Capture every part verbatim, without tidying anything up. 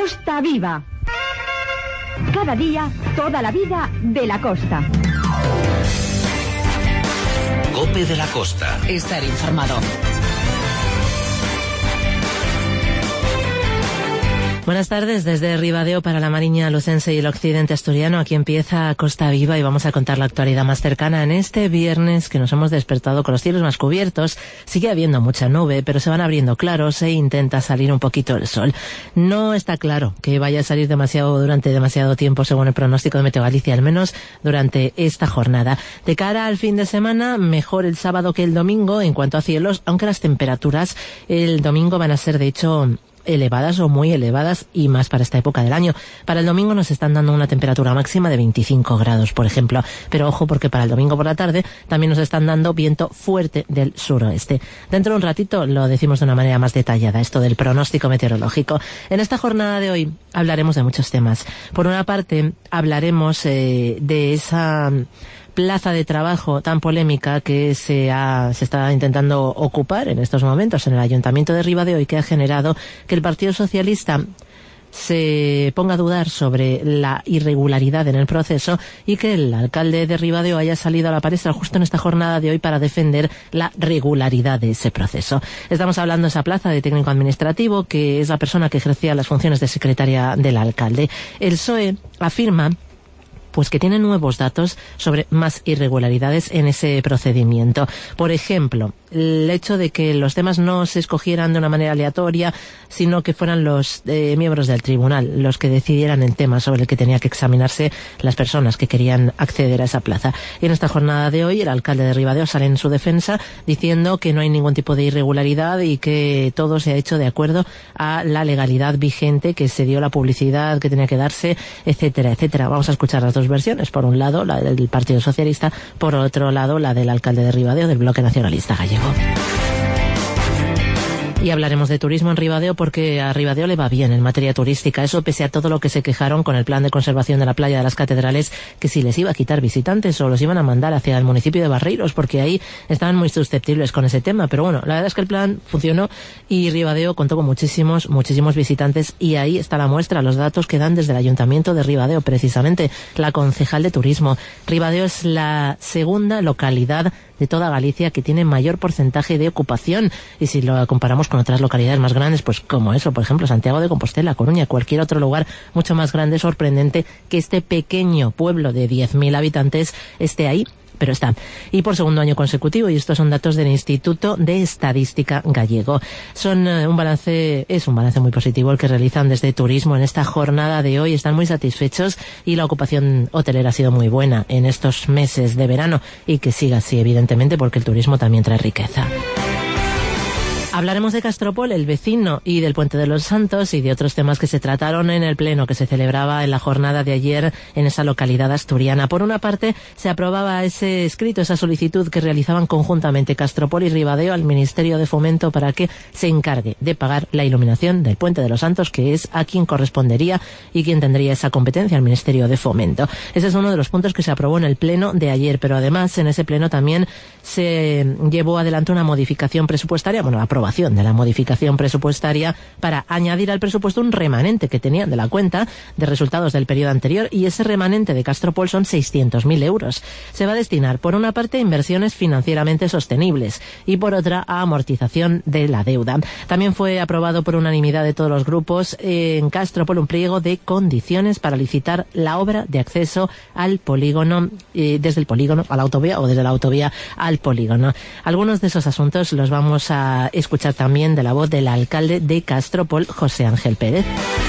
Costa Viva. Cada día, toda la vida de la costa. COPE de la Costa. Estar informado. Buenas tardes desde Ribadeo para la Mariña Lucense y el occidente asturiano. Aquí empieza Costa Viva y vamos a contar la actualidad más cercana en este viernes que nos hemos despertado con los cielos más cubiertos. Sigue habiendo mucha nube, pero se van abriendo claros e intenta salir un poquito el sol. No está claro que vaya a salir demasiado durante demasiado tiempo según el pronóstico de Meteo Galicia, al menos durante esta jornada. De cara al fin de semana, mejor el sábado que el domingo en cuanto a cielos, aunque las temperaturas el domingo van a ser de hecho elevadas o muy elevadas y más para esta época del año. Para el domingo nos están dando una temperatura máxima de veinticinco grados, por ejemplo. Pero ojo, porque para el domingo por la tarde también nos están dando viento fuerte del suroeste. Dentro de un ratito lo decimos de una manera más detallada, esto del pronóstico meteorológico. En esta jornada de hoy hablaremos de muchos temas. Por una parte, hablaremos eh, de esa plaza de trabajo tan polémica que se ha, se está intentando ocupar en estos momentos en el Ayuntamiento de Ribadeo y que ha generado que el Partido Socialista se ponga a dudar sobre la irregularidad en el proceso y que el alcalde de Ribadeo haya salido a la palestra justo en esta jornada de hoy para defender la regularidad de ese proceso. Estamos hablando de esa plaza de técnico administrativo, que es la persona que ejercía las funciones de secretaria del alcalde. El P S O E afirma pues que tiene nuevos datos sobre más irregularidades en ese procedimiento. Por ejemplo, el hecho de que los temas no se escogieran de una manera aleatoria, sino que fueran los eh, miembros del tribunal los que decidieran el tema sobre el que tenía que examinarse las personas que querían acceder a esa plaza. Y en esta jornada de hoy, el alcalde de Ribadeo sale en su defensa diciendo que no hay ningún tipo de irregularidad y que todo se ha hecho de acuerdo a la legalidad vigente, que se dio la publicidad que tenía que darse, etcétera, etcétera. Vamos a escuchar las dos versiones. Por un lado, la del Partido Socialista, por otro lado, la del alcalde de Ribadeo, del Bloque Nacionalista Gallego. Y hablaremos de turismo en Ribadeo porque a Ribadeo le va bien en materia turística. Eso pese a todo lo que se quejaron con el plan de conservación de la playa de las Catedrales, que si les iba a quitar visitantes o los iban a mandar hacia el municipio de Barreiros, porque ahí estaban muy susceptibles con ese tema. Pero bueno, la verdad es que el plan funcionó y Ribadeo contó con muchísimos, muchísimos visitantes y ahí está la muestra, los datos que dan desde el Ayuntamiento de Ribadeo, precisamente la concejal de turismo. Ribadeo es la segunda localidad de toda Galicia que tiene mayor porcentaje de ocupación, y si lo comparamos con otras localidades más grandes, pues como eso, por ejemplo, Santiago de Compostela, Coruña, cualquier otro lugar mucho más grande, sorprendente que este pequeño pueblo de diez mil habitantes esté ahí, pero está. Y por segundo año consecutivo, y estos son datos del Instituto de Estadística Gallego. Son uh, un balance, es un balance muy positivo el que realizan desde turismo en esta jornada de hoy. Están muy satisfechos y la ocupación hotelera ha sido muy buena en estos meses de verano y que siga así, evidentemente, porque el turismo también trae riqueza. Hablaremos de Castropol, el vecino, y del Puente de los Santos y de otros temas que se trataron en el pleno que se celebraba en la jornada de ayer en esa localidad asturiana. Por una parte, se aprobaba ese escrito, esa solicitud que realizaban conjuntamente Castropol y Ribadeo al Ministerio de Fomento para que se encargue de pagar la iluminación del Puente de los Santos, que es a quien correspondería y quien tendría esa competencia, al Ministerio de Fomento. Ese es uno de los puntos que se aprobó en el pleno de ayer, pero además en ese pleno también se llevó adelante una modificación presupuestaria, bueno, aprobación de la modificación presupuestaria para añadir al presupuesto un remanente que tenían de la cuenta de resultados del periodo anterior, y ese remanente de Castropol son seiscientos mil euros. Se va a destinar, por una parte, a inversiones financieramente sostenibles y, por otra, a amortización de la deuda. También fue aprobado por unanimidad de todos los grupos en Castropol un pliego de condiciones para licitar la obra de acceso al polígono, eh, desde el polígono a la autovía o desde la autovía al polígono. Algunos de esos asuntos los vamos a escuchar también de la voz del alcalde de Castropol, José Ángel Pérez.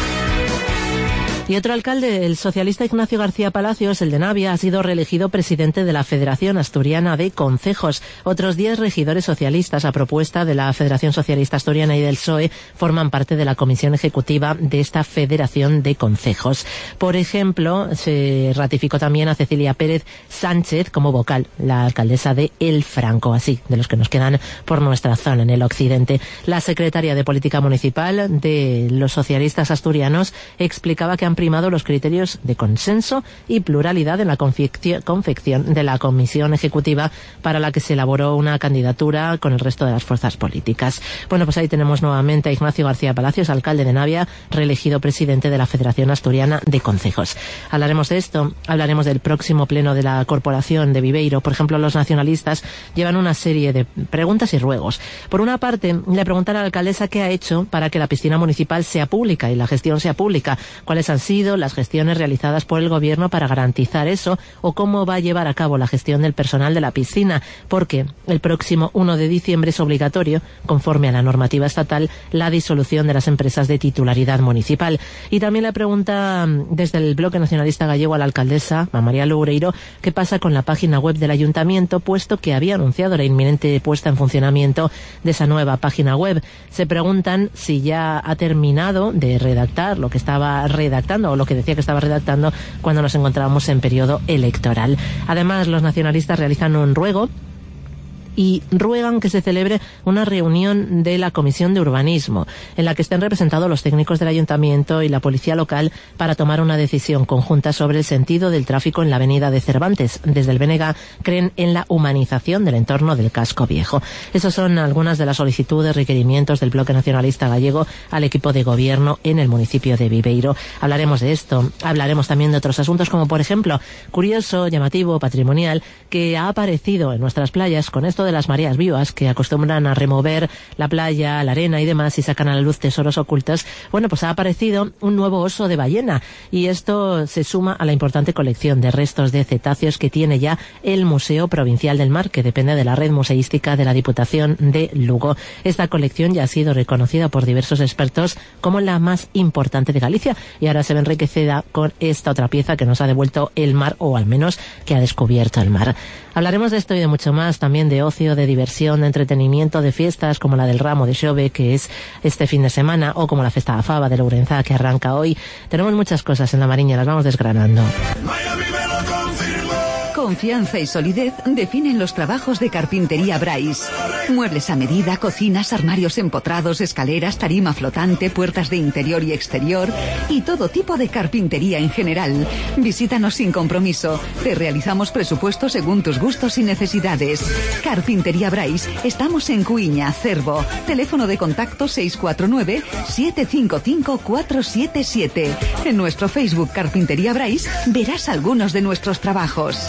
Y otro alcalde, el socialista Ignacio García Palacios, el de Navia, ha sido reelegido presidente de la Federación Asturiana de Concejos. Otros diez regidores socialistas, a propuesta de la Federación Socialista Asturiana y del P S O E, forman parte de la comisión ejecutiva de esta Federación de Concejos. Por ejemplo, se ratificó también a Cecilia Pérez Sánchez como vocal, la alcaldesa de El Franco, así, de los que nos quedan por nuestra zona en el occidente. La secretaria de Política Municipal de los socialistas asturianos explicaba que han primado los criterios de consenso y pluralidad en la confección de la comisión ejecutiva para la que se elaboró una candidatura con el resto de las fuerzas políticas. Bueno, pues ahí tenemos nuevamente a Ignacio García Palacios, alcalde de Navia, reelegido presidente de la Federación Asturiana de Concejos. Hablaremos de esto, hablaremos del próximo pleno de la Corporación de Viveiro. Por ejemplo, los nacionalistas llevan una serie de preguntas y ruegos. Por una parte, le preguntan a la alcaldesa qué ha hecho para que la piscina municipal sea pública y la gestión sea pública, cuáles han sido las gestiones realizadas por el gobierno para garantizar eso, o cómo va a llevar a cabo la gestión del personal de la piscina, porque el próximo uno de diciembre es obligatorio, conforme a la normativa estatal, la disolución de las empresas de titularidad municipal. Y también le pregunta desde el Bloque Nacionalista Gallego a la alcaldesa, a María Loureiro, qué pasa con la página web del ayuntamiento, puesto que había anunciado la inminente puesta en funcionamiento de esa nueva página web. Se preguntan si ya ha terminado de redactar lo que estaba redactando o lo que decía que estaba redactando cuando nos encontrábamos en periodo electoral. Además, los nacionalistas realizan un ruego y ruegan que se celebre una reunión de la Comisión de Urbanismo, en la que estén representados los técnicos del Ayuntamiento y la Policía Local para tomar una decisión conjunta sobre el sentido del tráfico en la avenida de Cervantes. Desde el B N G creen en la humanización del entorno del casco viejo. Esas son algunas de las solicitudes, requerimientos del Bloque Nacionalista Gallego al equipo de gobierno en el municipio de Viveiro. Hablaremos de esto, hablaremos también de otros asuntos, como por ejemplo, curioso, llamativo, patrimonial, que ha aparecido en nuestras playas con esto de las mareas vivas, que acostumbran a remover la playa, la arena y demás y sacan a la luz tesoros ocultos. Bueno, pues ha aparecido un nuevo oso de ballena, y esto se suma a la importante colección de restos de cetáceos que tiene ya el Museo Provincial del Mar, que depende de la red museística de la Diputación de Lugo. Esta colección ya ha sido reconocida por diversos expertos como la más importante de Galicia, y ahora se ve enriquecida con esta otra pieza que nos ha devuelto el mar, o al menos que ha descubierto el mar. Hablaremos de esto y de mucho más, también de ocio, de diversión, de entretenimiento, de fiestas como la del Ramo de Xove, que es este fin de semana, o como la Festa da Fava de Lourenzá, que arranca hoy. Tenemos muchas cosas en La Mariña, las vamos desgranando. Confianza y solidez definen los trabajos de Carpintería Brais. Muebles a medida, cocinas, armarios empotrados, escaleras, tarima flotante, puertas de interior y exterior y todo tipo de carpintería en general. Visítanos sin compromiso. Te realizamos presupuestos según tus gustos y necesidades. Carpintería Brais. Estamos en Cuiña, Cervo. Teléfono de contacto seis cuatro nueve, siete cinco cinco, cuatro siete siete. En nuestro Facebook Carpintería Brais verás algunos de nuestros trabajos.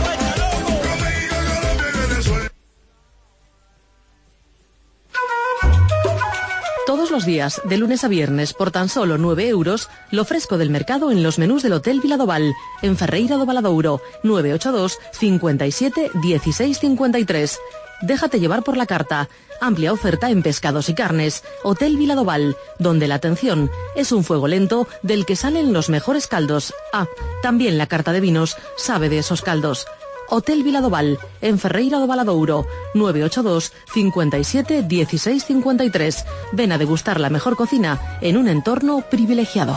Todos los días, de lunes a viernes, por tan solo nueve euros, lo fresco del mercado en los menús del Hotel Viladoval, en Ferreira do Valadouro, nueve ocho dos, cincuenta y siete, dieciséis cincuenta y tres. Déjate llevar por la carta. Amplia oferta en pescados y carnes. Hotel Viladoval, donde la atención es un fuego lento del que salen los mejores caldos. Ah, también la carta de vinos sabe de esos caldos. Hotel Viladoval, en Ferreira do Valadouro, nueve ocho dos, cincuenta y siete, dieciséis cincuenta y tres. Ven a degustar la mejor cocina en un entorno privilegiado.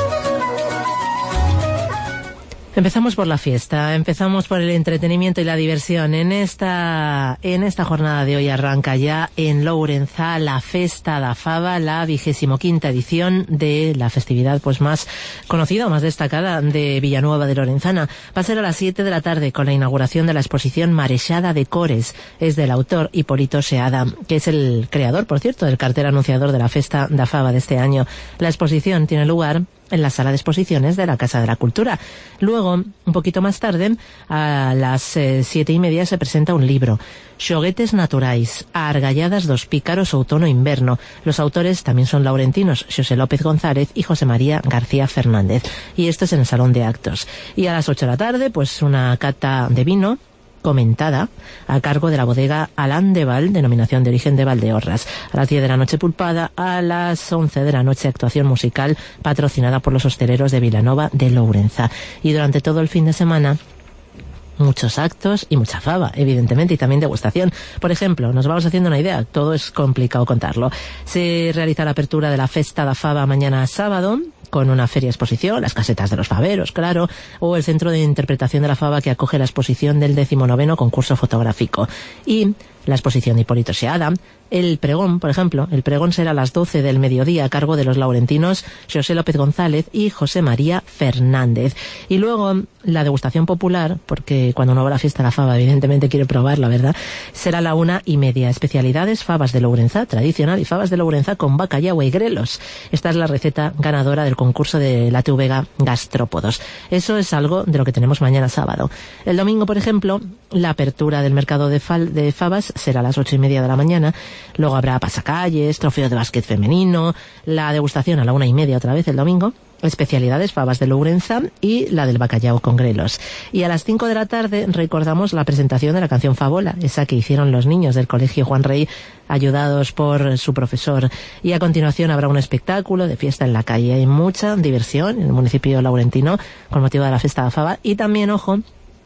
Empezamos por la fiesta, empezamos por el entretenimiento y la diversión. En esta en esta jornada de hoy arranca ya en Lourenzá la Festa da Fava, la vigésimo quinta edición de la festividad pues más conocida o más destacada de Villanueva de Lorenzana. Va a ser a las siete de la tarde con la inauguración de la exposición Marexada de Cores. Es del autor Hipólito Seada, que es el creador, por cierto, del cartel anunciador de la Festa da Fava de este año. La exposición tiene lugar en la sala de exposiciones de la Casa de la Cultura. Luego, un poquito más tarde, a las eh, siete y media, se presenta un libro, Xoguetes Naturais, a Argalladas dos Pícaros Outono Inverno. Los autores también son laurentinos, Xosé López González y José María García Fernández. Y esto es en el Salón de Actos. Y a las ocho de la tarde, pues una cata de vino comentada a cargo de la bodega Alán de Val, denominación de origen de Valdeorras. A las diez de la noche pulpada, a las once de la noche actuación musical patrocinada por los hosteleros de Vilanova de Lourenzá. Y durante todo el fin de semana, muchos actos y mucha fava, evidentemente, y también degustación. Por ejemplo, nos vamos haciendo una idea, todo es complicado contarlo. Se realiza la apertura de la Festa da Fava mañana sábado, con una feria exposición, las casetas de los faveros, claro, o el Centro de Interpretación de la Fava, que acoge la exposición del decimonoveno concurso fotográfico. Y la exposición de Hipólito Seada, el pregón, por ejemplo, el pregón será a las doce del mediodía a cargo de los laurentinos José López González y José María Fernández. Y luego la degustación popular, porque cuando uno va a la fiesta de la fava evidentemente quiere probarla, ¿verdad? Será a la una y media. Especialidades, fabas de Lourenzá tradicional y fabas de Lourenzá con bacallao y grelos. Esta es la receta ganadora del concurso de la T V G Gastrópodos. Eso es algo de lo que tenemos mañana sábado. El domingo, por ejemplo, la apertura del mercado de, fal de fabas será a las ocho y media de la mañana. Luego habrá pasacalles, trofeo de básquet femenino, la degustación a la una y media otra vez el domingo, especialidades, fabas de Lourenzá y la del bacallao con grelos. Y a las cinco de la tarde recordamos la presentación de la canción Favola, esa que hicieron los niños del Colegio Juan Rey, ayudados por su profesor. Y a continuación habrá un espectáculo de fiesta en la calle. Hay mucha diversión en el municipio laurentino con motivo de la fiesta de la fava y también, ojo,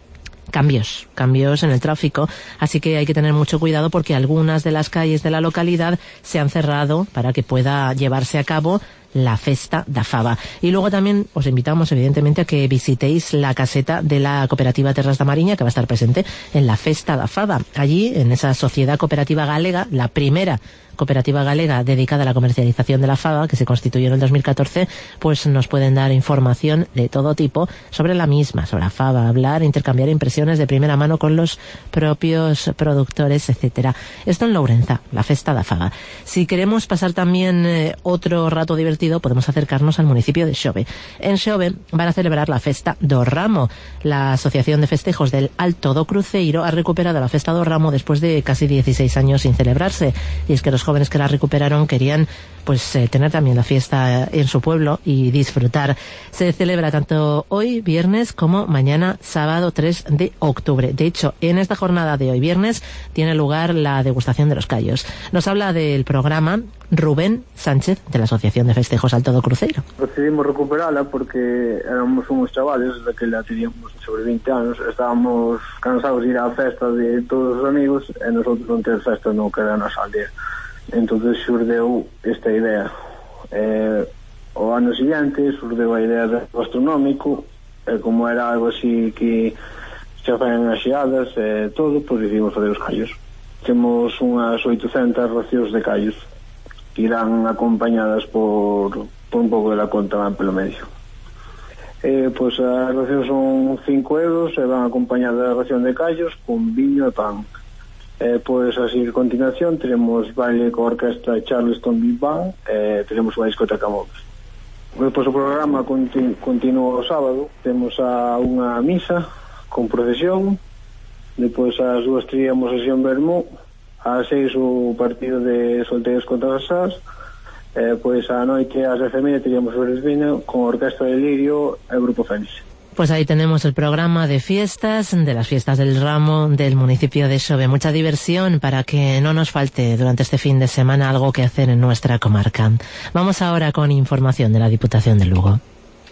cambios, cambios en el tráfico, así que hay que tener mucho cuidado porque algunas de las calles de la localidad se han cerrado para que pueda llevarse a cabo la Festa da Fava. Y luego también os invitamos evidentemente a que visitéis la caseta de la cooperativa Terras da Mariña, que va a estar presente en la Festa da Fava. Allí, en esa sociedad cooperativa galega, la primera cooperativa galega dedicada a la comercialización de la fava, que se constituyó en el dos mil catorce, pues nos pueden dar información de todo tipo sobre la misma, sobre la fava, hablar, intercambiar impresiones de primera mano con los propios productores, etcétera. Esto en Lourenzá, la Festa da Fava. Si queremos pasar también eh, otro rato divertido, podemos acercarnos al municipio de Xove. En Xove van a celebrar la Festa do Ramo. La Asociación de Festejos del Alto do Cruceiro ha recuperado la Festa do Ramo después de casi dieciséis años sin celebrarse. Y es que los jóvenes que la recuperaron querían pues eh, tener también la fiesta en su pueblo y disfrutar. Se celebra tanto hoy, viernes, como mañana, sábado tres de octubre. De hecho, en esta jornada de hoy, viernes, tiene lugar la degustación de los callos. Nos habla del programa Rubén Sánchez, de la Asociación de Festejos Alto do Cruceiro. Decidimos recuperarla porque éramos unos chavales de que la teníamos sobre veinte anos, estábamos cansados de ir á festa de todos os amigos e nosotros non ter festa no que era a nosa aldea. Entonces xurdeu esta idea. Eh, o ano siguiente xurdeu a idea de gastronómico, e como era algo así que xa fan as xeadas e eh, todo, pois decidimos fazer os callos. Temos unhas oitocentas racións de callos que irán acompañadas por, por un pouco de la conta, van pelo medio. Eh, pois as racións son cinco euros e van acompañadas da ración de callos con viño e pan. Eh, pois así a continuación teremos baile coa orquestra Charleston Big Band e eh, teremos unha discoteca móvil. Depois o programa continu, continua o sábado, temos a unha misa con procesión, depois ás dúas teríamos a sesión Bermú, ás seis o partido de solteiros contra as Sas, eh, pois á noite ás dez e media teríamos o Resvino con a orquestra de Lirio e o Grupo Fénix. Pues ahí tenemos el programa de fiestas, de las fiestas del ramo del municipio de Xove. Mucha diversión para que no nos falte durante este fin de semana algo que hacer en nuestra comarca. Vamos ahora con información de la Diputación de Lugo.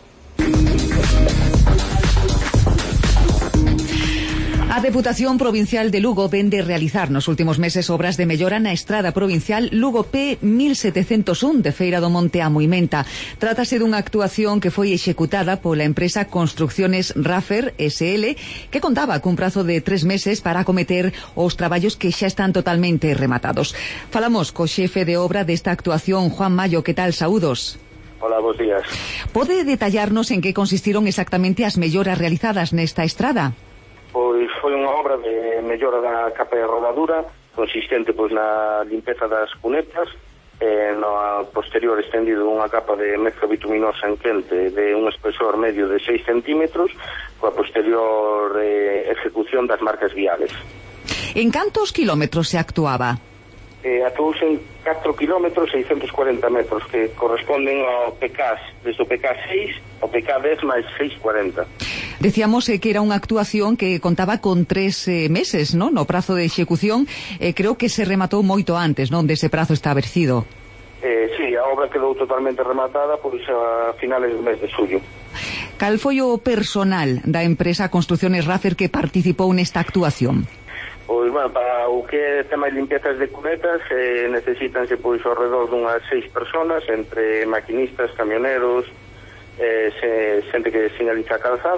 A Deputación Provincial de Lugo vende realizar nos últimos meses obras de mellora na estrada provincial Lugo P mil setecentos un de Feira do Monte a Muimenta. Trátase dunha actuación que foi executada pola empresa Construcciones Raffer S L, que contaba cun prazo de tres meses para acometer os traballos que xa están totalmente rematados. Falamos co xefe de obra desta actuación, Juan Mayo. Que tal? Saúdos. Hola, bons días. Pode detallarnos en que consistiron exactamente as melloras realizadas nesta estrada? Pois foi unha obra de mellora da capa de rodadura, consistente pois na limpeza das cunetas, e no posterior estendido unha capa de mezcla bituminosa en quente de un espesor medio de seis centímetros, coa posterior eh, ejecución das marcas viales. En cantos kilómetros se actuaba? Eh, actuouse en catro kilómetros seiscentos cuarenta metros, que corresponden ao P K S, desde o P K seis ao P K dez máis seiscentos cuarenta. Decíamos eh, que era unha actuación que contaba con tres eh, meses, ¿no? No prazo de execución, eh, creo que se rematou moito antes, non? Dese prazo establecido. Eh, sí, a obra quedou totalmente rematada pois a finales do mes de xullo. Cal foi o personal da empresa Construcciones Raffer que participou nesta actuación? Pois, bueno, para o que é tema de limpiezas de cunetas eh, necesítanse pois ao redor dunhas seis personas, entre maquinistas, camioneros, eh, se, xente que señaliza a calzada,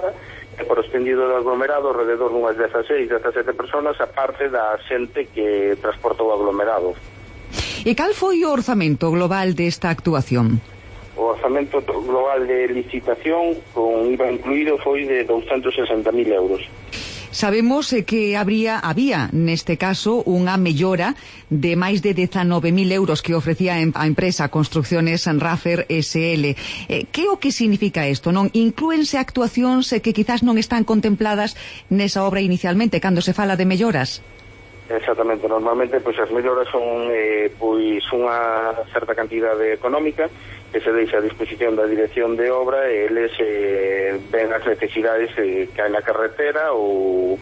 e por extendido do aglomerado alrededor dunhas dezaseis, dezasete personas, a parte da xente que transporta o aglomerado. E cal foi o orzamento global desta actuación? O orzamento global de licitación con I V A incluído foi de douscentos sesenta mil euros. Sabemos que habría, había, neste caso, unha mellora de máis de dezanove mil euros que ofrecía a empresa Construcciones Raffer S L. Eh, que o que significa isto? Non inclúense actuacións que quizás non están contempladas nesa obra inicialmente, cando se fala de melloras? Exactamente, normalmente pois as melloras son eh, pois unha certa cantidade económica que se deixa a disposición da dirección de obra e eles eh, ven as necesidades eh, que hai na carretera ou,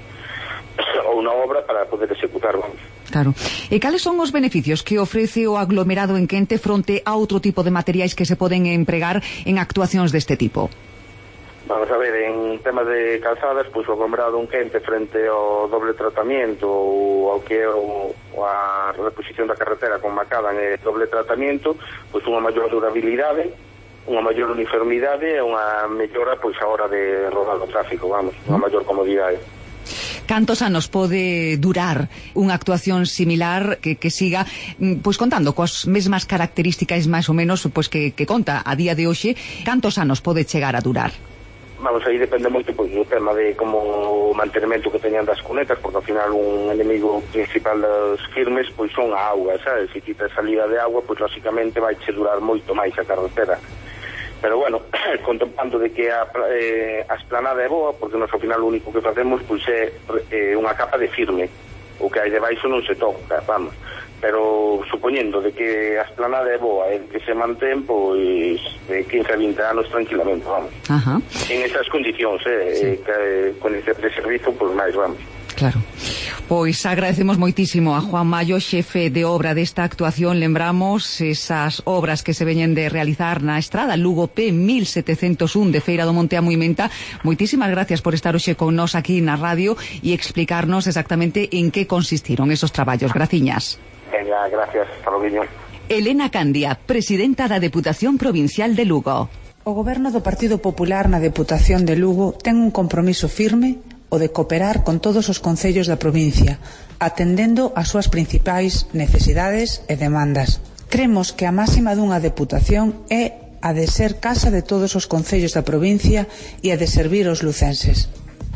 ou na obra para poder executar, vamos. Claro. E cales son os beneficios que ofrece o aglomerado en quente fronte a outro tipo de materiais que se poden empregar en actuacións deste tipo? Vamos a ver, en temas de calzadas, pois o aglomerado en quente frente ao doble tratamento ou ao que é o, a reposición da carretera con macadam e doble tratamento, pois unha maior durabilidade, unha maior uniformidade e unha mellora pois a hora de rodar o tráfico, vamos, unha maior comodidade. Cantos anos pode durar unha actuación similar que, que siga pois contando coas mesmas características máis ou menos pois que, que conta a día de hoxe? Cantos anos pode chegar a durar? Vamos, aí depende moito pois, do tema de como o mantenimento que teñan das cunetas, porque ao final un enemigo principal das firmes pois son a auga, sabes? Se quitas salida de agua, pois lógicamente vai che durar moito máis a carretera. Pero bueno, contemplando de que a, eh, a esplanada é boa, porque nós ao final o único que facemos pois é eh, unha capa de firme, o que hai debaixo non se toca, vamos. Pero supoñendo de que a esplanada é boa e que se mantén, pois de quince a vinte anos tranquilamente, vamos. Ajá. En esas condicións, eh, sí. eh, que con ese de servizo, pois máis, vamos. Claro. Pois agradecemos moitísimo a Juan Mallo, xefe de obra desta actuación. Lembramos esas obras que se veñen de realizar na estrada Lugo P mil setecentos un de Feira do Monte a Muimenta. Moitísimas gracias por estar hoxe con nós aquí na radio e explicarnos exactamente en que consistiron esos traballos. Graciñas. Venga, gracias, hasta luego. Elena Candia, presidenta da Deputación Provincial de Lugo. O Goberno do Partido Popular na Deputación de Lugo ten un compromiso firme o de cooperar con todos os concellos da provincia, atendendo as súas principais necesidades e demandas. Cremos que a máxima dunha deputación é a de ser casa de todos os concellos da provincia e a de servir aos lucenses.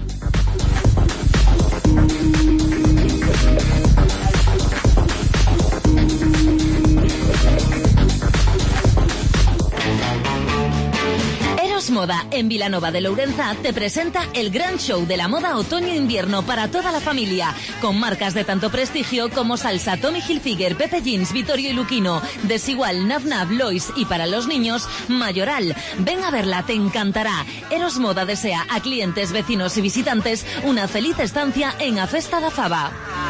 Moda en Vilanova de Lourenza te presenta el gran show de la moda otoño-invierno para toda la familia, con marcas de tanto prestigio como Salsa, Tommy Hilfiger, Pepe Jeans, Vittorio y Luquino, Desigual, Nav Nav, Lois y para los niños, Mayoral. Ven a verla, te encantará. Eros Moda desea a clientes, vecinos y visitantes una feliz estancia en a Festa da Faba.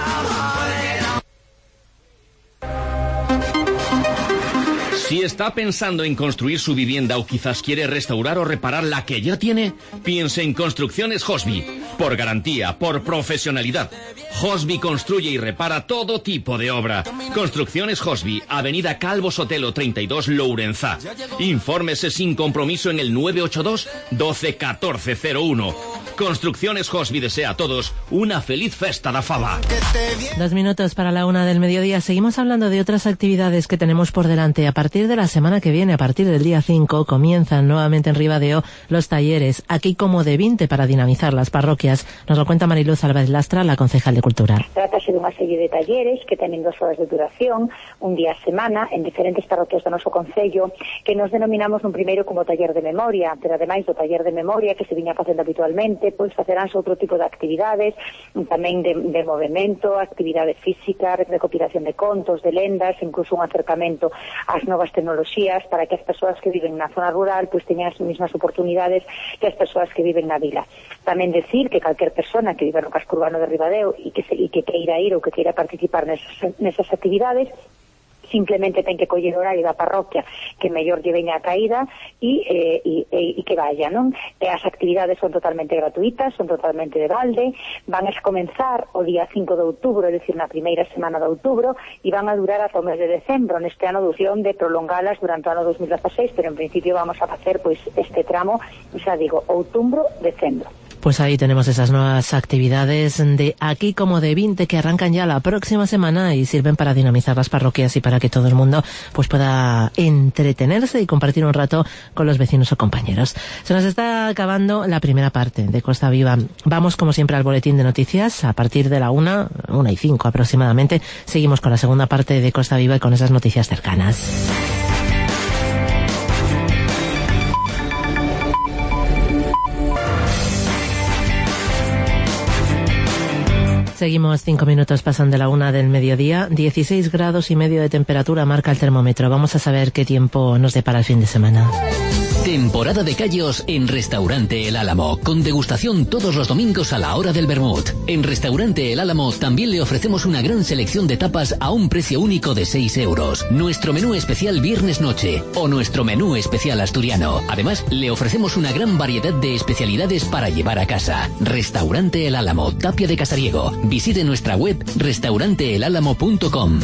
Si está pensando en construir su vivienda o quizás quiere restaurar o reparar la que ya tiene, piense en Construcciones Hosby. Por garantía, por profesionalidad. Hosby construye y repara todo tipo de obra. Construcciones Hosby, Avenida Calvo Sotelo treinta y dos, Lourenza. Infórmese sin compromiso en el nueve ocho dos, doce, catorce cero uno. Construcciones Hosby desea a todos una feliz festa da fava. Dos minutos para la una del mediodía. Seguimos hablando de otras actividades que tenemos por delante. A partir de la semana que viene, a partir del día cinco, comienzan nuevamente en Ribadeo los talleres, aquí como de veinte para dinamizar las parroquias. Nos lo cuenta Mariluz Álvarez Lastra, la concejal de Cultura. Trátase de unha serie de talleres que tenen dos horas de duración, un día a semana, en diferentes parroquias do noso concello, que nos denominamos un primeiro como taller de memoria, pero ademais do taller de memoria que se viña facendo habitualmente, pois faceránse outro tipo de actividades, tamén de, de movimento, actividade física, recopilación de contos, de lendas, incluso un acercamento ás novas tecnoloxías para que as persoas que viven na zona rural pois teñan as mesmas oportunidades que as persoas que viven na vila. Tamén decir que calquer persona que viva no casco urbano de Ribadeo e que, se, e que queira ir ou que queira participar nesas, nesas actividades simplemente ten que coller o horario da parroquia que mellor lle veña a caída e, eh, e, e, e que vaya, non? E as actividades son totalmente gratuitas, son totalmente de balde, van a comenzar o día cinco de outubro, é dicir, na primeira semana de outubro, e van a durar ata o mes de decembro. Neste ano opción de prolongalas durante o ano dos mil dieciséis, pero en principio vamos a facer pois este tramo, xa digo, outubro, decembro. Pues ahí tenemos esas nuevas actividades de Aquí como de veinte que arrancan ya la próxima semana y sirven para dinamizar las parroquias y para que todo el mundo pues pueda entretenerse y compartir un rato con los vecinos o compañeros. Se nos está acabando la primera parte de Costa Viva. Vamos como siempre al boletín de noticias a partir de la una, una y cinco aproximadamente. Seguimos con la segunda parte de Costa Viva y con esas noticias cercanas. Seguimos cinco minutos pasan de la una del mediodía. dieciséis grados y medio de temperatura marca el termómetro. Vamos a saber qué tiempo nos depara el fin de semana. Temporada de callos en Restaurante El Álamo, con degustación todos los domingos a la hora del vermut. En Restaurante El Álamo también le ofrecemos una gran selección de tapas a un precio único de seis euros. Nuestro menú especial viernes noche o nuestro menú especial asturiano. Además, le ofrecemos una gran variedad de especialidades para llevar a casa. Restaurante El Álamo, Tapia de Casariego. Visite nuestra web restaurante el álamo punto com.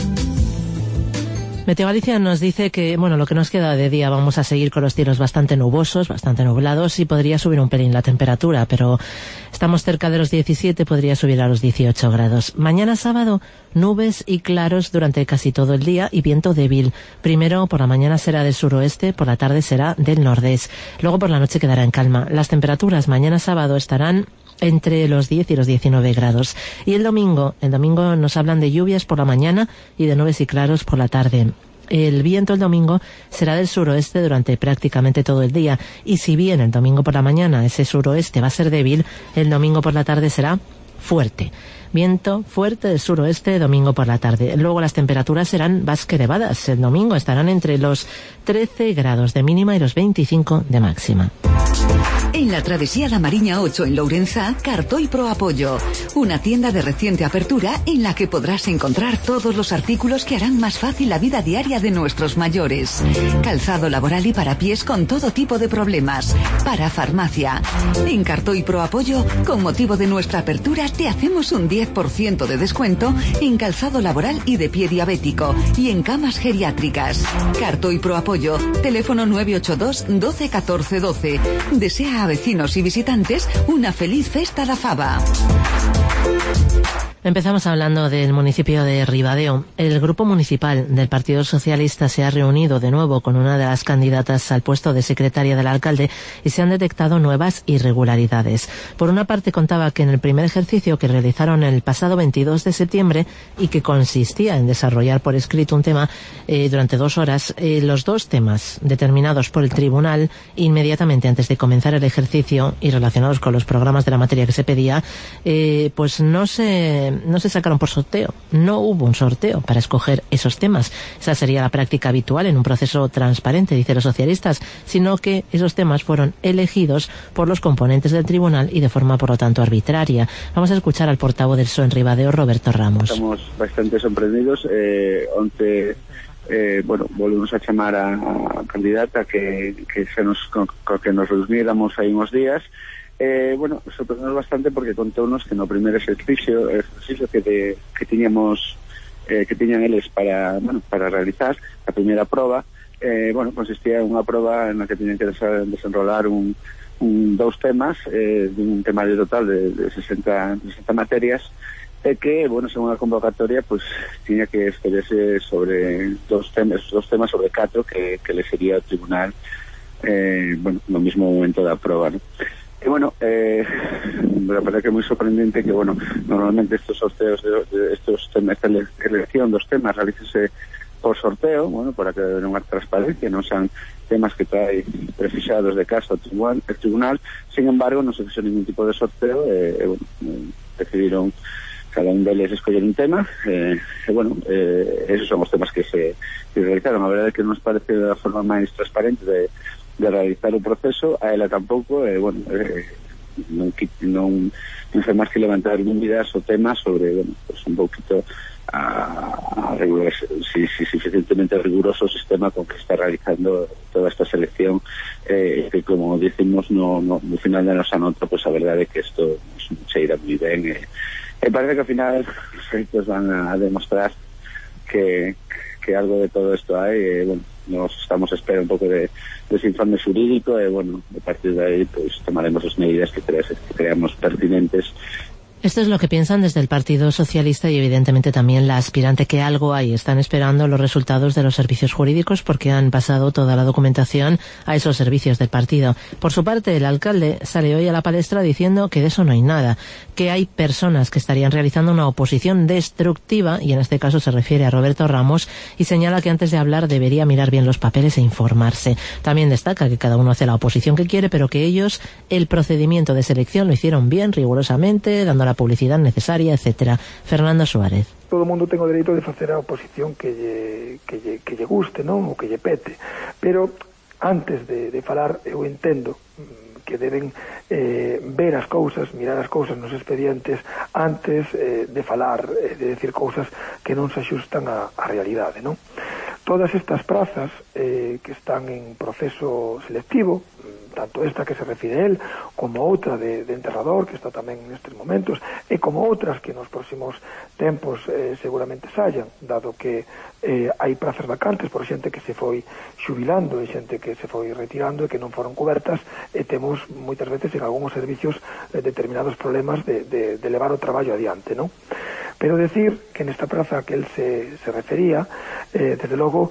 Meteo Galicia nos dice que, bueno, lo que nos queda de día vamos a seguir con los cielos bastante nubosos, bastante nublados y podría subir un pelín la temperatura, pero estamos cerca de los diecisiete, podría subir a los dieciocho grados. Mañana sábado, nubes y claros durante casi todo el día y viento débil. Primero por la mañana será del suroeste, por la tarde será del nordés. Luego por la noche quedará en calma. Las temperaturas mañana sábado estarán entre los diez y los diecinueve grados. Y el domingo, el domingo nos hablan de lluvias por la mañana y de nubes y claros por la tarde. El viento el domingo será del suroeste durante prácticamente todo el día. Y si bien el domingo por la mañana ese suroeste va a ser débil, el domingo por la tarde será fuerte. Viento fuerte del suroeste domingo por la tarde. Luego las temperaturas serán más que elevadas. El domingo estarán entre los trece grados de mínima y los veinticinco de máxima. En la Travesía La Mariña ocho en Lourenzá, Cartoy Pro Apoyo, una tienda de reciente apertura en la que podrás encontrar todos los artículos que harán más fácil la vida diaria de nuestros mayores. Calzado laboral y para pies con todo tipo de problemas. Para farmacia. En Cartoy Pro Apoyo, con motivo de nuestra apertura, te hacemos un diez por ciento de descuento en calzado laboral y de pie diabético y en camas geriátricas. Cartoy Pro Apoyo, teléfono nueve ocho dos, doce, catorce, doce. Desea a vecinos y visitantes una feliz festa da faba. Empezamos hablando del municipio de Ribadeo. El grupo municipal del Partido Socialista se ha reunido de nuevo con una de las candidatas al puesto de secretaria del alcalde y se han detectado nuevas irregularidades. Por una parte contaba que en el primer ejercicio que realizaron el pasado veintidós de septiembre y que consistía en desarrollar por escrito un tema eh, durante dos horas, eh, los dos temas determinados por el tribunal inmediatamente antes de comenzar el ejercicio y relacionados con los programas de la materia que se pedía, eh, pues no se no se sacaron por sorteo. No hubo un sorteo para escoger esos temas. Esa sería la práctica habitual en un proceso transparente, dicen los socialistas, sino que esos temas fueron elegidos por los componentes del tribunal y de forma, por lo tanto, arbitraria. Vamos a escuchar al portavoz del P S O E en Ribadeo, Roberto Ramos. Estamos bastante sorprendidos. Eh, onte, eh, bueno, volvemos a chamar a, a candidata que, que, se nos, con, con que nos reuniéramos aí uns días. Eh, bueno, sorprendemos bastante porque contounos que no primeiro exercicio, exercicio que, de, que tiñamos eh, que tiñan eles para, bueno, para realizar a primeira proba, eh, bueno, consistía en unha proba en la que tiñan que desenrolar un, un dous temas, eh, de un temario total de, de sesenta materias, e que, bueno, según a convocatoria, pues tiña que escollerse sobre dos temas, dos temas sobre catro que, que le sería o tribunal, eh, bueno, no mismo momento da proba, ¿no? Y bueno, eh, la verdad que es muy sorprendente que, bueno, normalmente estos sorteos, de, de estos temas, esta elección dos temas, realícese por sorteo, bueno, para que haya una transparencia, no sean temas que trae prefixados de casa al tribunal, el tribunal. Sin embargo, no se hizo ningún tipo de sorteo, eh, eh, bueno, eh, decidieron cada un deles escoller un tema, eh, e, bueno, eh, esos son os temas que se, que realizaron. A verdade é que nos parece a forma máis transparente de de realizar o proceso, a ela tampouco, eh, bueno, eh, non, non, non sei máis que levantar dúbidas o tema sobre, bueno, pues un poquito a, a regular, si, si suficientemente riguroso o sistema con que está realizando toda esta selección, eh, que como decimos no, no, no final de nosa nota, pues a verdade é que isto se irá moi ben, e eh, eh, parece que ao final os feitos van a demostrar que, que algo de todo isto hai, eh, bueno, nos estamos a espera un pouco de, dese informe xurídico e, bueno, a partir de aí, pois, tomaremos as medidas que, creas, que creamos pertinentes. Esto es lo que piensan desde el Partido Socialista y evidentemente también la aspirante, que algo hay. Están esperando los resultados de los servicios jurídicos porque han pasado toda la documentación a esos servicios del partido. Por su parte, el alcalde sale hoy a la palestra diciendo que de eso no hay nada, que hay personas que estarían realizando una oposición destructiva, y en este caso se refiere a Roberto Ramos, y señala que antes de hablar debería mirar bien los papeles e informarse. También destaca que cada uno hace la oposición que quiere, pero que ellos el procedimiento de selección lo hicieron bien, rigurosamente, dando la publicidad necesaria, etcétera. Fernando Suárez. Todo o mundo ten o dereito de facer a oposición que lle, que lle, que lle guste, non? O que lle pete. Pero antes de, de falar, eu entendo que deben eh, ver as cousas, mirar as cousas nos expedientes antes eh, de falar, eh, de decir cousas que non se axustan á, á realidade, non? Todas estas prazas eh, que están en proceso selectivo, tanto esta que se refire a él, como outra de, de enterrador, que está tamén nestes momentos, e como outras que nos próximos tempos eh, seguramente sayan, dado que eh, hai prazas vacantes por xente que se foi xubilando e xente que se foi retirando e que non foron cobertas, e temos moitas veces en algúns servicios eh, determinados problemas de, de, de levar o traballo adiante, non? Pero decir que nesta praza que él se, se refería, eh, desde logo,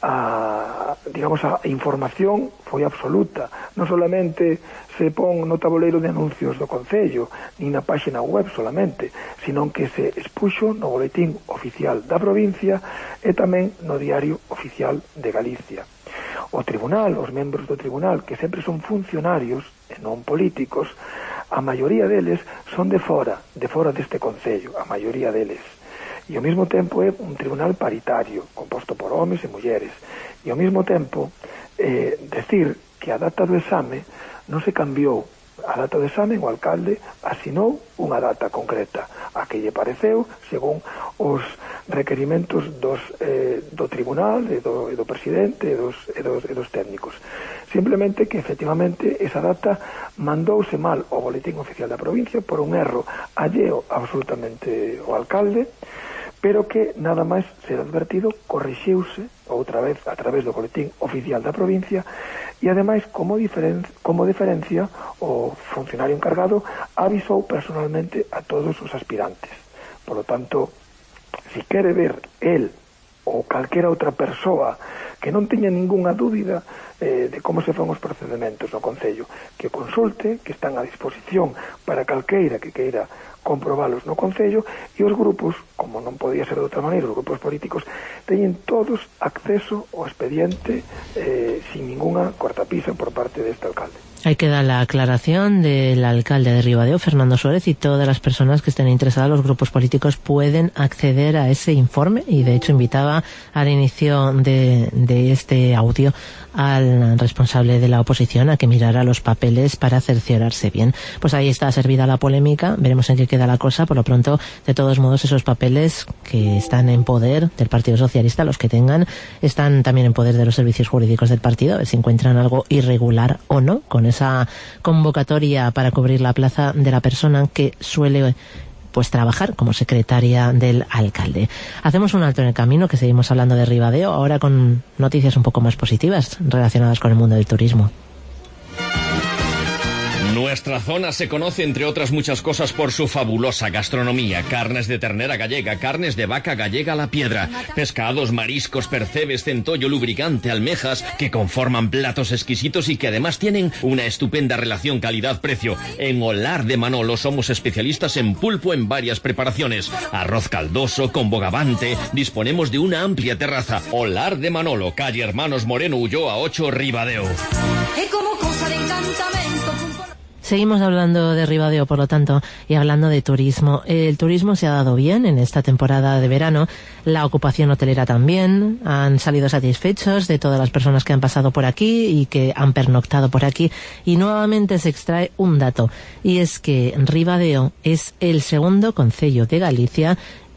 a, digamos, a información foi absoluta. Non solamente se pon no tabuleiro de anuncios do Concello, ni na páxina web solamente, sino que se expuxo no boletín oficial da provincia e tamén no diario oficial de Galicia. O tribunal, os membros do tribunal, que sempre son funcionarios e non políticos, a maioría deles son de fora, de fora deste Concello, a maioría deles. E ao mesmo tempo é un tribunal paritario, composto por homes e mulleres. E ao mesmo tempo, eh, decir que a data do exame non se cambiou. A data do exame, o alcalde asinou unha data concreta, a que lle pareceu, según os requerimentos dos, eh, do tribunal e do, e do presidente e dos, e, dos, e dos técnicos. Simplemente que, efectivamente, esa data mandouse mal ao boletín oficial da provincia por un erro alleo absolutamente ao alcalde, pero que nada máis ser advertido corrixiuse outra vez a través do boletín oficial da provincia e ademais como, diferen, como diferencia o funcionario encargado avisou personalmente a todos os aspirantes. Por lo tanto, si quere ver el ou calquera outra persoa que non teña ningunha dúbida eh, de como se fan os procedementos no Concello, que consulte, que están a disposición para calqueira que queira comprobalos no Concello, e os grupos, como non podía ser de outra maneira, os grupos políticos teñen todos acceso ao expediente eh, sin ninguna cortapisa por parte deste alcalde. Ahí queda la aclaración del alcalde de Ribadeo, Fernando Suárez, y todas las personas que estén interesadas, los grupos políticos pueden acceder a ese informe, y de hecho invitaba al inicio de, de este audio al responsable de la oposición a que mirara los papeles para cerciorarse bien. Pues ahí está servida la polémica, veremos en qué queda la cosa. Por lo pronto, de todos modos, esos papeles que están en poder del Partido Socialista, los que tengan, están también en poder de los servicios jurídicos del partido, a ver si encuentran algo irregular o no con esa convocatoria para cubrir la plaza de la persona que suele pues trabajar como secretaria del alcalde. Hacemos un alto en el camino, que seguimos hablando de Ribadeo, ahora con noticias un poco más positivas relacionadas con el mundo del turismo. Nuestra zona se conoce, entre otras muchas cosas, por su fabulosa gastronomía. Carnes de ternera gallega, carnes de vaca gallega a la piedra, pescados, mariscos, percebes, centollo, lubricante, almejas, que conforman platos exquisitos y que además tienen una estupenda relación calidad-precio. En Olar de Manolo somos especialistas en pulpo en varias preparaciones. Arroz caldoso, con bogavante, disponemos de una amplia terraza. Olar de Manolo, calle Hermanos Moreno Ulloa ocho, Ribadeo. Seguimos hablando de Ribadeo, por lo tanto, y hablando de turismo. El turismo se ha dado bien en esta temporada de verano, la ocupación hotelera también, han salido satisfechos de todas las personas que han pasado por aquí y que han pernoctado por aquí, y nuevamente se extrae un dato, y es que Ribadeo es el segundo concello de Galicia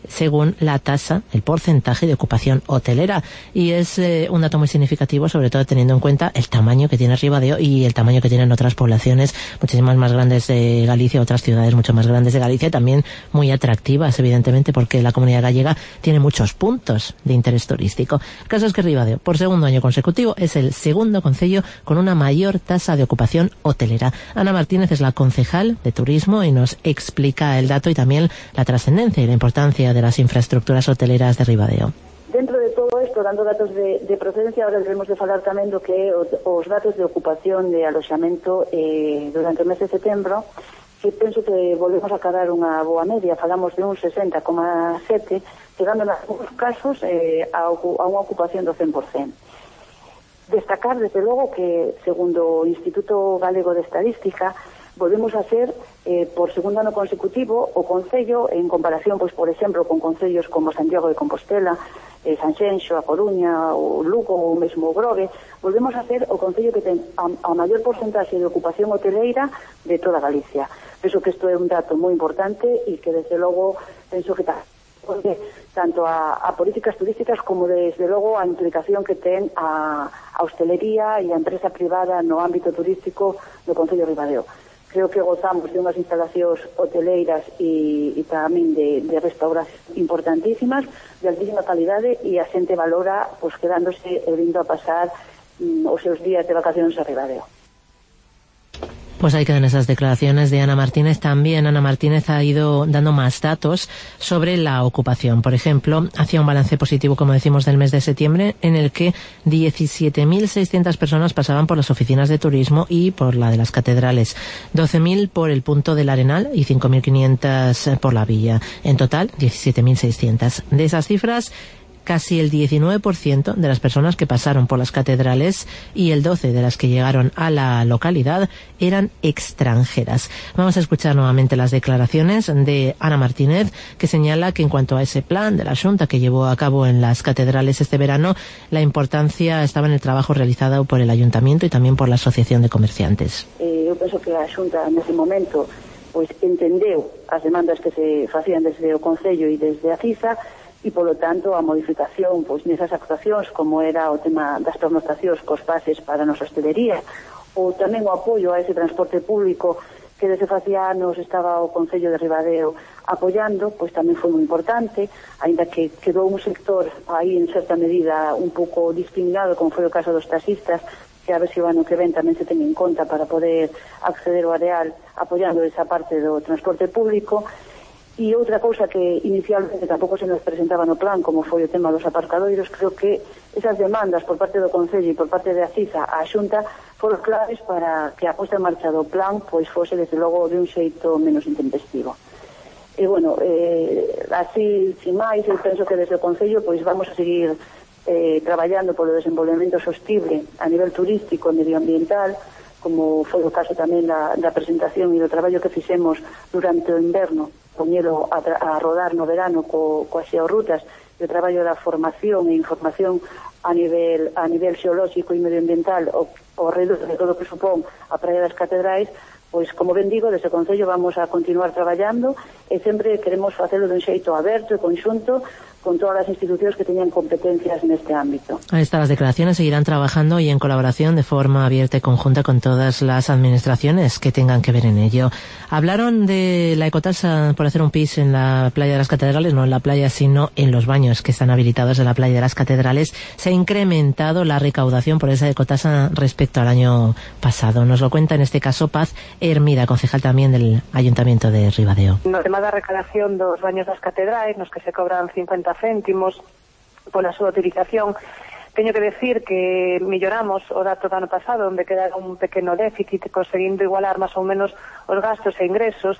según la tasa, el porcentaje de ocupación hotelera. Y es eh, un dato muy significativo, sobre todo teniendo en cuenta el tamaño que tiene Ribadeo y el tamaño que tienen otras poblaciones muchísimas más grandes de Galicia, otras ciudades mucho más grandes de Galicia, también muy atractivas, evidentemente, porque la comunidad gallega tiene muchos puntos de interés turístico. El caso es que Ribadeo, por segundo año consecutivo, es el segundo concello con una mayor tasa de ocupación hotelera. Ana Martínez es la concejal de turismo y nos explica el dato y también la trascendencia y la importancia de las infraestructuras hoteleras de Ribadeo. Dentro de todo isto, dando datos de, de procedencia, ahora debemos de falar tamén do que é os datos de ocupación de aloxamento eh, durante o mes de setembro, que penso que volvemos a cadar unha boa media, falamos de un sesenta coma sete, chegando en algunos casos eh, a, a unha ocupación do cen por cento. Destacar, desde logo, que, segundo o Instituto Galego de Estadística, volvemos a ser, eh, por segundo ano consecutivo, o concello, en comparación, pois, por exemplo, con concellos como Santiago de Compostela, eh, Sanxenxo, A Coruña, o Lugo, ou mesmo o Grove, volvemos a ser o concello que ten a, a maior porcentaxe de ocupación hoteleira de toda Galicia. Penso que isto é un dato moi importante e que, desde logo, penso que está tanto a, a políticas turísticas como, desde logo, a implicación que ten a, a hostelería e a empresa privada no ámbito turístico do concello de Ribadeo. Creo que gozamos de unhas instalacións hoteleiras e, e tamén de, de restauras importantísimas, de altísima calidade, e a xente valora, pois, quedándose e vindo a pasar mm, os seus días de vacacións a Ribadeo. Pues ahí quedan esas declaraciones de Ana Martínez. También Ana Martínez ha ido dando más datos sobre la ocupación. Por ejemplo, hacía un balance positivo, como decimos, del mes de septiembre, en el que diecisiete mil seiscientas personas pasaban por las oficinas de turismo y por la de las catedrales, doce mil por el punto del Arenal y cinco mil quinientas por la villa. En total, diecisiete mil seiscientas. De esas cifras, casi el diecinueve por ciento de las personas que pasaron por las catedrales y el doce por ciento de las que llegaron a la localidad eran extranjeras. Vamos a escuchar nuevamente las declaraciones de Ana Martínez, que señala que en cuanto a ese plan de la Xunta que llevó a cabo en las catedrales este verano, la importancia estaba en el trabajo realizado por el Ayuntamiento y también por la Asociación de Comerciantes. Eh, eu penso que a Xunta nese momento pois entendeu as demandas que se facían desde o Concello e desde a CISA, e, polo tanto, a modificación pois nesas actuacións, como era o tema das pernoctacións cos pases para a nosa hostelería, ou tamén o apoio a ese transporte público que desde facía anos estaba o Concello de Ribadeo apoiando, pois tamén foi moi importante, aínda que quedou un sector aí en certa medida un pouco discriminado, como foi o caso dos taxistas, que a ver se o ano que ven tamén se ten en conta para poder acceder ao areal apoiando esa parte do transporte público. E outra cousa que inicialmente tampouco se nos presentaba no plan, como foi o tema dos aparcadoiros, creo que esas demandas por parte do Concello e por parte da CISA á Xunta foron claves para que a posta en marcha do plan pois fose, desde logo, de un xeito menos intempestivo. E, bueno, eh, así, sin máis, eu penso que desde o Concello pois vamos a seguir eh, traballando polo desenvolvemento sostible a nivel turístico e medioambiental, como foi o caso tamén da, da presentación e do traballo que fixemos durante o inverno, poñelo a, a rodar no verano co, coas xeorrutas, e o traballo da formación e información a nivel a nivel xeolóxico e medioambiental o, o redor de todo o que supón a Praia das Catedrais, pois, como ben digo, desde o Concello vamos a continuar traballando e sempre queremos facelo dun xeito aberto e conxunto con todas las instituciones que tenían competencias en este ámbito. Ahí están las declaraciones. Seguirán trabajando y en colaboración de forma abierta y conjunta con todas las administraciones que tengan que ver en ello. Hablaron de la ecotasa por hacer un pis en la playa de las Catedrales, no en la playa, sino en los baños que están habilitados en la playa de las Catedrales. Se ha incrementado la recaudación por esa ecotasa respecto al año pasado. Nos lo cuenta en este caso Paz Hermida, concejal también del Ayuntamiento de Ribadeo. No tema da recadación dos baños das Catedrais, nos que se cobran cincuenta céntimos pola súa utilización, teño que decir que melloramos o dato do ano pasado, onde quedara un pequeno déficit, conseguindo igualar máis ou menos os gastos e ingresos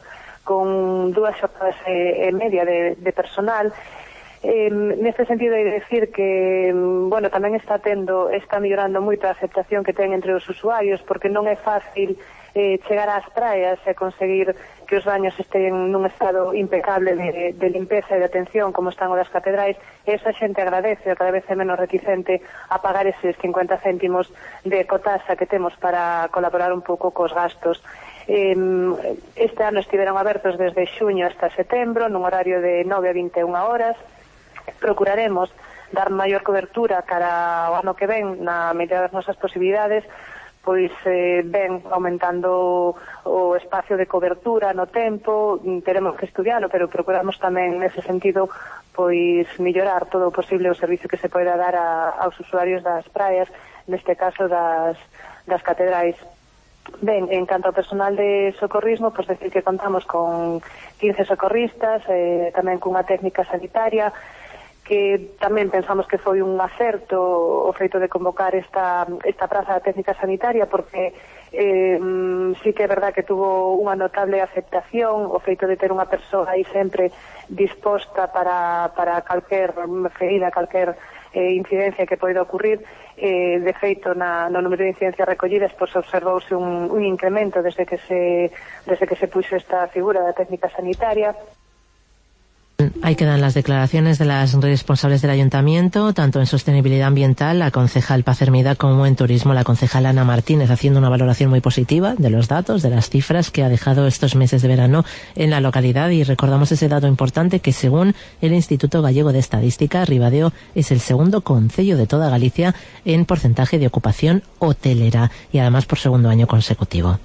con dúas xornadas e, e media de, de personal. Eh, neste sentido, hai de decir que, bueno, tamén está tendo, está mellorando moito a aceptación que ten entre os usuarios, porque non é fácil eh, chegar ás praias e conseguir que os baños estén nun estado impecable de, de limpeza e de atención como están o das catedrais, e esa xente agradece, cada vez é menos reticente a pagar eses cincuenta céntimos de ecotasa que temos para colaborar un pouco cos gastos. Eh, este ano estiveron abertos desde xuño hasta setembro, nun horario de nove a vinte e unha horas. Procuraremos dar maior cobertura cara ao ano que ven na medida das nosas posibilidades, pois eh, ben aumentando o espacio de cobertura no tempo, teremos que estudiarlo, pero procuramos tamén nese sentido pois mellorar todo o posible o servicio que se poida dar a, aos usuarios das praias, neste caso das, das catedrais. Ben, en canto ao personal de socorrismo, pois decir que contamos con quince socorristas, eh, tamén cunha técnica sanitaria, que tamén pensamos que foi un acerto o feito de convocar esta, esta praza de técnica sanitaria, porque eh, sí que é verdad que tuvo unha notable aceptación o feito de ter unha persoa aí sempre disposta para, para calquer ferida, calquer eh, incidencia que poida ocurrir. Eh, de feito, na, no número de incidencias recollidas, pois observouse un, un incremento desde que se desde que se puxo esta figura da técnica sanitaria. Ahí quedan las declaraciones de las responsables del ayuntamiento, tanto en sostenibilidad ambiental, la concejal Paz Hermida, como en turismo, la concejal Ana Martínez, haciendo una valoración muy positiva de los datos, de las cifras que ha dejado estos meses de verano en la localidad. Y recordamos ese dato importante que, según el Instituto Gallego de Estadística, Ribadeo es el segundo concello de toda Galicia en porcentaje de ocupación hotelera, y además por segundo año consecutivo.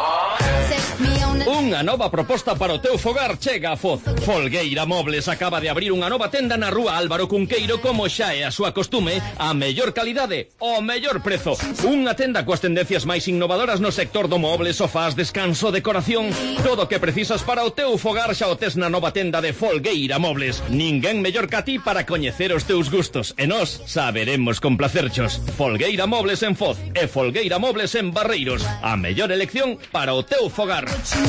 Unha nova proposta para o teu fogar chega a Foz. Folgueira Mobles acaba de abrir unha nova tenda na rúa Álvaro Cunqueiro, como xa é a súa costume, a mellor calidade, o mellor prezo. Unha tenda coas tendencias máis innovadoras no sector do moble, sofás, descanso, decoración. Todo o que precisas para o teu fogar xa o tes na nova tenda de Folgueira Mobles. Ninguén mellor que a ti para coñecer os teus gustos, e nós saberemos complacerchos. Folgueira Mobles en Foz e Folgueira Mobles en Barreiros. A mellor elección para o teu fogar.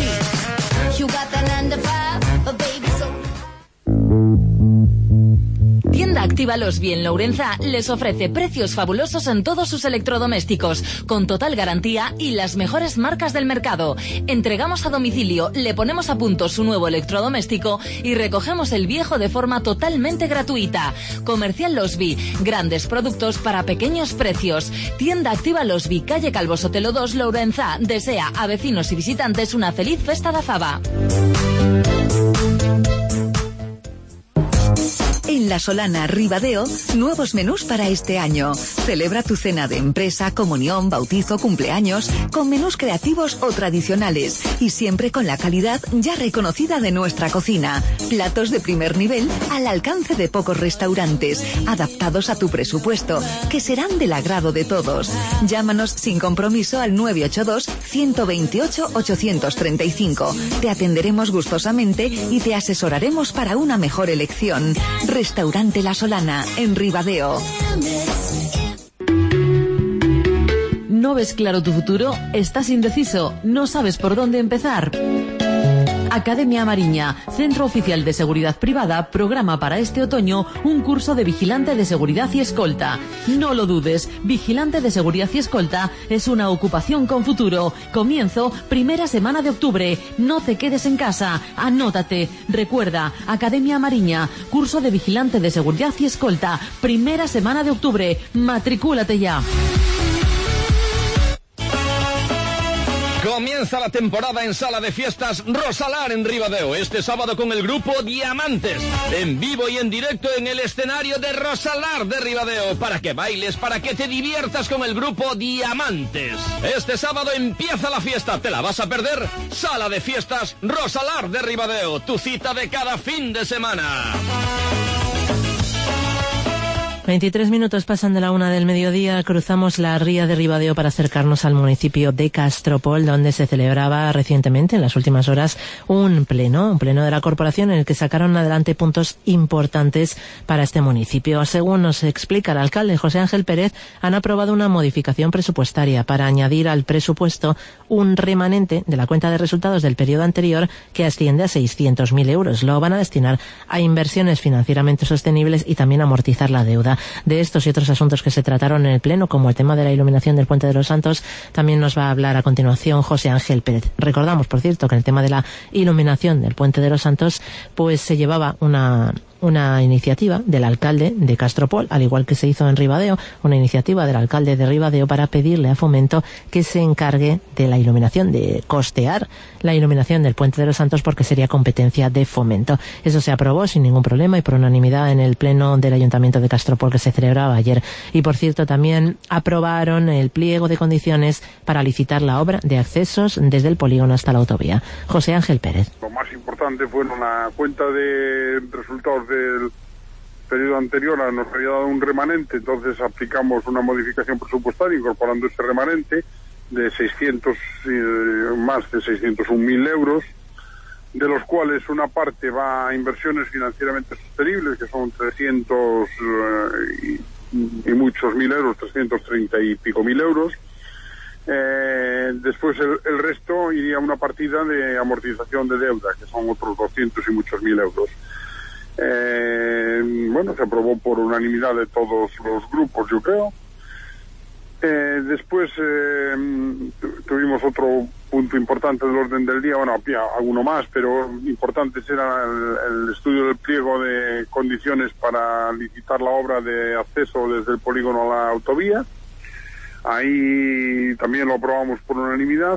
Tienda Activa Losby en Lourenza les ofrece precios fabulosos en todos sus electrodomésticos, con total garantía y las mejores marcas del mercado. Entregamos a domicilio, le ponemos a punto su nuevo electrodoméstico y recogemos el viejo de forma totalmente gratuita. Comercial Losby, grandes productos para pequeños precios. Tienda Activa Losby, calle Calvo Sotelo dos, Lourenza. Desea a vecinos y visitantes una feliz festa da faba. En La Solana, Ribadeo, nuevos menús para este año. Celebra tu cena de empresa, comunión, bautizo, cumpleaños, con menús creativos o tradicionales, y siempre con la calidad ya reconocida de nuestra cocina. Platos de primer nivel al alcance de pocos restaurantes, adaptados a tu presupuesto, que serán del agrado de todos. Llámanos sin compromiso al nueve ocho dos, uno dos ocho, ocho tres cinco. Te atenderemos gustosamente y te asesoraremos para una mejor elección. Restaurante La Solana, en Ribadeo. ¿No ves claro tu futuro? ¿Estás indeciso? ¿No sabes por dónde empezar? Academia Mariña, Centro Oficial de Seguridad Privada, programa para este otoño un curso de vigilante de seguridad y escolta. No lo dudes, vigilante de seguridad y escolta es una ocupación con futuro. Comienzo primera semana de octubre. No te quedes en casa, anótate. Recuerda, Academia Mariña, curso de vigilante de seguridad y escolta, primera semana de octubre. Matricúlate ya. Comienza la temporada en Sala de Fiestas Rosalar en Ribadeo, este sábado con el grupo Diamantes, en vivo y en directo en el escenario de Rosalar de Ribadeo, para que bailes, para que te diviertas con el grupo Diamantes. Este sábado empieza la fiesta, ¿te la vas a perder? Sala de Fiestas Rosalar de Ribadeo, tu cita de cada fin de semana. veintitrés minutos pasan de la una del mediodía, cruzamos la ría de Ribadeo para acercarnos al municipio de Castropol, donde se celebraba recientemente, en las últimas horas, un pleno, un pleno de la corporación en el que sacaron adelante puntos importantes para este municipio. Según nos explica el alcalde José Ángel Pérez, han aprobado una modificación presupuestaria para añadir al presupuesto un remanente de la cuenta de resultados del periodo anterior que asciende a seiscientos mil euros. Lo van a destinar a inversiones financieramente sostenibles y también a amortizar la deuda. De estos y otros asuntos que se trataron en el pleno, como el tema de la iluminación del Puente de los Santos, también nos va a hablar a continuación José Ángel Pérez. Recordamos, por cierto, que en el tema de la iluminación del Puente de los Santos, pues se llevaba una una iniciativa del alcalde de Castropol, al igual que se hizo en Ribadeo, una iniciativa del alcalde de Ribadeo para pedirle a Fomento que se encargue de la iluminación, de costear la iluminación del Puente de los Santos, porque sería competencia de Fomento. Eso se aprobó sin ningún problema y por unanimidad en el pleno del Ayuntamiento de Castropol que se celebraba ayer. Y por cierto, también aprobaron el pliego de condiciones para licitar la obra de accesos desde el polígono hasta la autovía. José Ángel Pérez. Lo más importante fue una cuenta de resultados del periodo anterior, nos había dado un remanente, entonces aplicamos una modificación presupuestaria incorporando ese remanente de seiscientos, eh, más de seiscientos un mil euros, de los cuales una parte va a inversiones financieramente sostenibles, que son trescientos eh, y, y muchos mil euros, trescientos treinta y pico mil euros. Eh, después el, el resto iría a una partida de amortización de deuda, que son otros doscientos y muchos mil euros. Eh, bueno, se aprobó por unanimidad de todos los grupos, yo creo. Eh, después eh, tuvimos otro punto importante del orden del día, bueno, había alguno más, pero importante era el, el estudio del pliego de condiciones para licitar la obra de acceso desde el polígono a la autovía. Ahí también lo aprobamos por unanimidad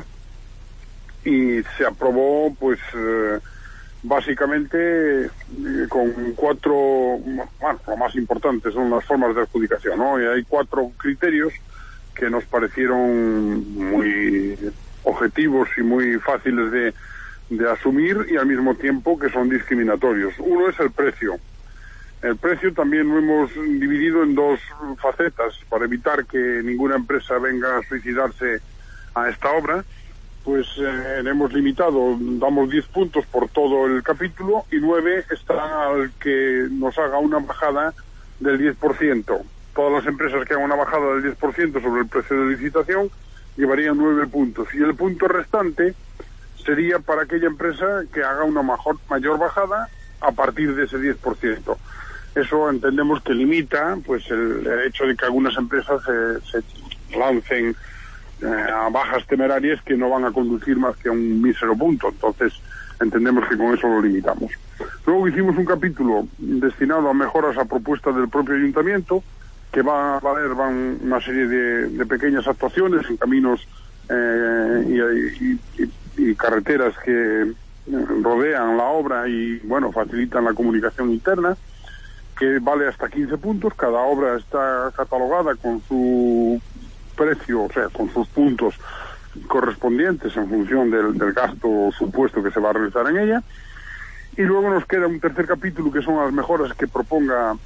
y se aprobó, pues, eh, básicamente eh, con cuatro, bueno, lo más importante son las formas de adjudicación, ¿no? Y hay cuatro criterios que nos parecieron muy objetivos y muy fáciles de, de asumir y al mismo tiempo que son discriminatorios. Uno es el precio. El precio también lo hemos dividido en dos facetas para evitar que ninguna empresa venga a suicidarse a esta obra. Pues eh, hemos limitado, damos diez puntos por todo el capítulo y nueve está al que nos haga una bajada del diez por ciento. Todas las empresas que hagan una bajada del diez por ciento sobre el precio de licitación llevarían nueve puntos. Y el punto restante sería para aquella empresa que haga una mejor, mayor bajada a partir de ese diez por ciento. Eso entendemos que limita pues el, el hecho de que algunas empresas se, se lancen eh, a bajas temerarias que no van a conducir más que a un mísero punto. Entonces entendemos que con eso lo limitamos. Luego hicimos un capítulo destinado a mejoras a propuesta del propio ayuntamiento, que va a valer van una serie de, de pequeñas actuaciones en caminos eh, y, y, y, y carreteras que rodean la obra y bueno facilitan la comunicación interna, que vale hasta quince puntos. Cada obra está catalogada con su precio, o sea, con sus puntos correspondientes en función del, del gasto supuesto que se va a realizar en ella. Y luego nos queda un tercer capítulo que son las mejoras que proponga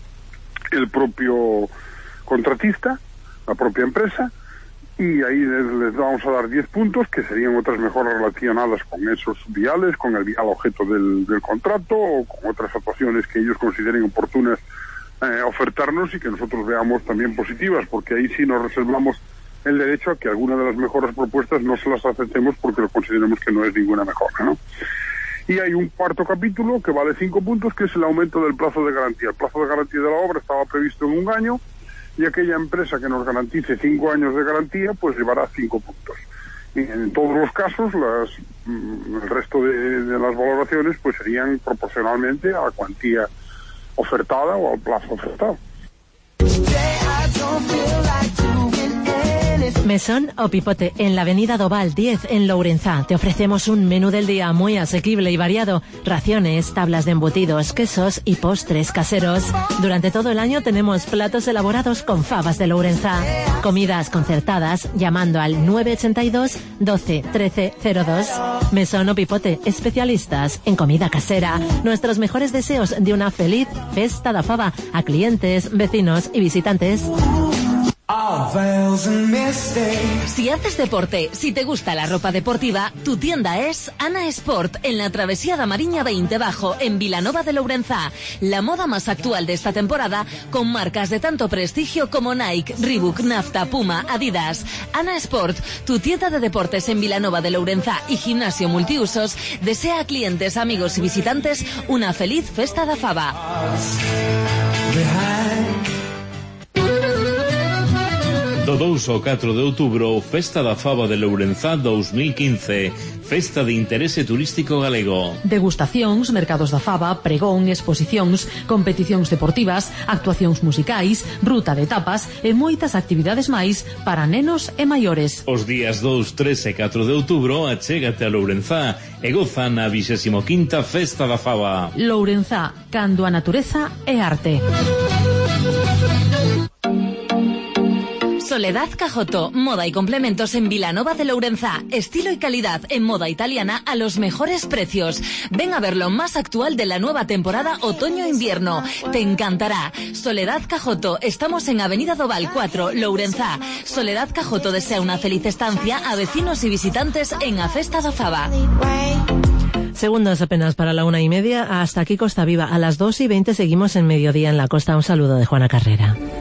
el propio contratista, la propia empresa, y ahí les, les vamos a dar diez puntos, que serían otras mejoras relacionadas con esos viales, con el vial objeto del, del contrato, o con otras actuaciones que ellos consideren oportunas eh, ofertarnos y que nosotros veamos también positivas, porque ahí sí nos reservamos el derecho a que alguna de las mejoras propuestas no se las aceptemos porque lo consideremos que no es ninguna mejora, ¿no? Y hay un cuarto capítulo que vale cinco puntos, que es el aumento del plazo de garantía. El plazo de garantía de la obra estaba previsto en un año y aquella empresa que nos garantice cinco años de garantía pues llevará cinco puntos. Y en todos los casos las, el resto de, de las valoraciones pues serían proporcionalmente a la cuantía ofertada o al plazo ofertado. Mesón o Pipote, en la avenida Doval diez, en Lourenzá. Te ofrecemos un menú del día muy asequible y variado. Raciones, tablas de embutidos, quesos y postres caseros. Durante todo el año tenemos platos elaborados con fabas de Lourenzá. Comidas concertadas llamando al nueve ochenta y dos, doce, trece, cero dos. Mesón o Pipote, especialistas en comida casera. Nuestros mejores deseos de una feliz festa da fava a clientes, vecinos y visitantes. Si haces deporte, si te gusta la ropa deportiva, tu tienda es Ana Sport, en la Travesía da Mariña veinte Bajo, en Vilanova de Lourenzá. La moda más actual de esta temporada, con marcas de tanto prestigio como Nike, Reebok, Nafta, Puma, Adidas. Ana Sport, tu tienda de deportes en Vilanova de Lourenzá y gimnasio multiusos, desea a clientes, amigos y visitantes una feliz festa da fava. Do dous ao catro de outubro, Festa da Faba de Lourenzá dous mil quince, Festa de Interese Turístico Galego. Degustacións, mercados da faba, pregón, exposicións, competicións deportivas, actuacións musicais, ruta de tapas e moitas actividades máis para nenos e maiores. Os días dous, tres e catro de outubro, achégate a Lourenzá e goza na vixésimo quinta Festa da Faba. Lourenzá, cando a natureza é arte. Soledad Cajoto, moda y complementos en Vilanova de Lourenzá, estilo y calidad en moda italiana a los mejores precios. Ven a ver lo más actual de la nueva temporada otoño-invierno. Te encantará. Soledad Cajoto, estamos en Avenida Doval cuatro, Lourenzá. Soledad Cajoto desea una feliz estancia a vecinos y visitantes en a Festa da Faba. Segundos apenas para la una y media. Hasta aquí Costa Viva. A las dos y veinte seguimos en Mediodía en la Costa. Un saludo de Juana Carrera.